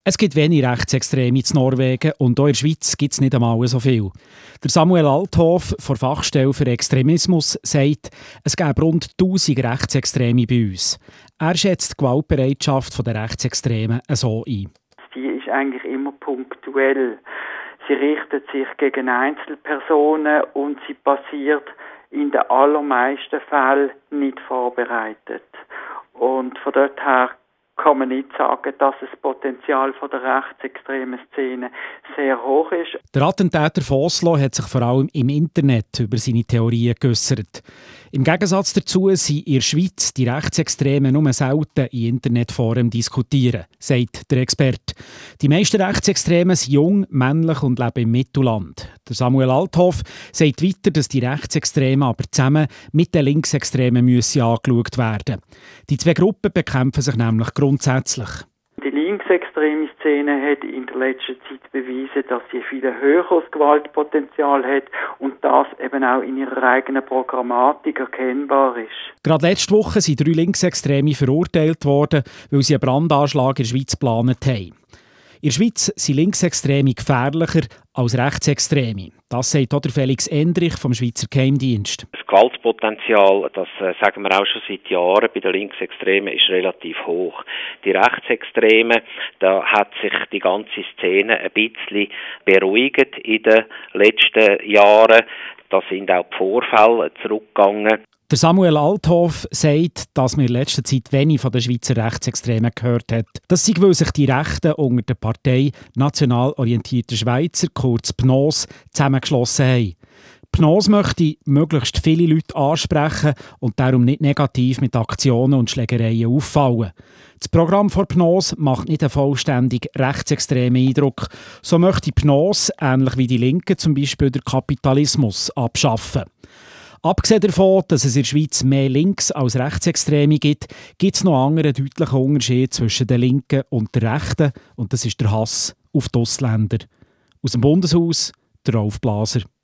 Es gibt wenig Rechtsextreme in Norwegen und auch in der Schweiz gibt es nicht einmal so viel. Der Samuel Althoff von der Fachstelle für Extremismus sagt, es gäbe rund 1000 Rechtsextreme bei uns. Er schätzt die Gewaltbereitschaft der Rechtsextremen so ein. Die ist eigentlich immer punktuell. Sie richtet sich gegen Einzelpersonen und sie passiert in den allermeisten Fällen nicht vorbereitet. Und von dort her kann man nicht sagen, dass das Potenzial von der rechtsextremen Szene sehr hoch ist. Der Attentäter von Oslo hat sich vor allem im Internet über seine Theorien geäussert. Im Gegensatz dazu sind in der Schweiz die Rechtsextremen nur selten in Internetforen diskutieren, sagt der Experte. Die meisten Rechtsextremen sind jung, männlich und leben im Mittelland. Der Samuel Althoff sagt weiter, dass die Rechtsextremen aber zusammen mit den Linksextremen angeschaut werden müssen. Die zwei Gruppen bekämpfen sich nämlich grundsätzlich. Die linksextreme Szene hat in der letzten Zeit bewiesen, dass sie viel höheres Gewaltpotenzial hat und das eben auch in ihrer eigenen Programmatik erkennbar ist. Gerade letzte Woche sind 3 Linksextreme verurteilt worden, weil sie einen Brandanschlag in der Schweiz geplant haben. In der Schweiz sind Linksextreme gefährlicher als Rechtsextreme. Das sagt auch der Felix Endrich vom Schweizer Geheimdienst. Das Gewaltpotenzial, das sagen wir auch schon seit Jahren, bei den Linksextremen ist relativ hoch. Die Rechtsextremen, da hat sich die ganze Szene ein bisschen beruhigt in den letzten Jahren. Da sind auch die Vorfälle zurückgegangen. Der Samuel Althoff sagt, dass man in letzter Zeit wenig von den Schweizer Rechtsextremen gehört hat. Das sei, weil sich die Rechten unter der Partei National Orientierter Schweizer, kurz PNOS, zusammengeschlossen haben. PNOS möchte möglichst viele Leute ansprechen und darum nicht negativ mit Aktionen und Schlägereien auffallen. Das Programm von PNOS macht nicht einen vollständig rechtsextremen Eindruck. So möchte PNOS, ähnlich wie die Linken, zum Beispiel den Kapitalismus abschaffen. Abgesehen davon, dass es in der Schweiz mehr Links- als Rechtsextreme gibt, gibt es noch einen deutlichen Unterschied zwischen den Linken und den Rechten. Und das ist der Hass auf die Ausländer. Aus dem Bundeshaus, der Rolf Blaser.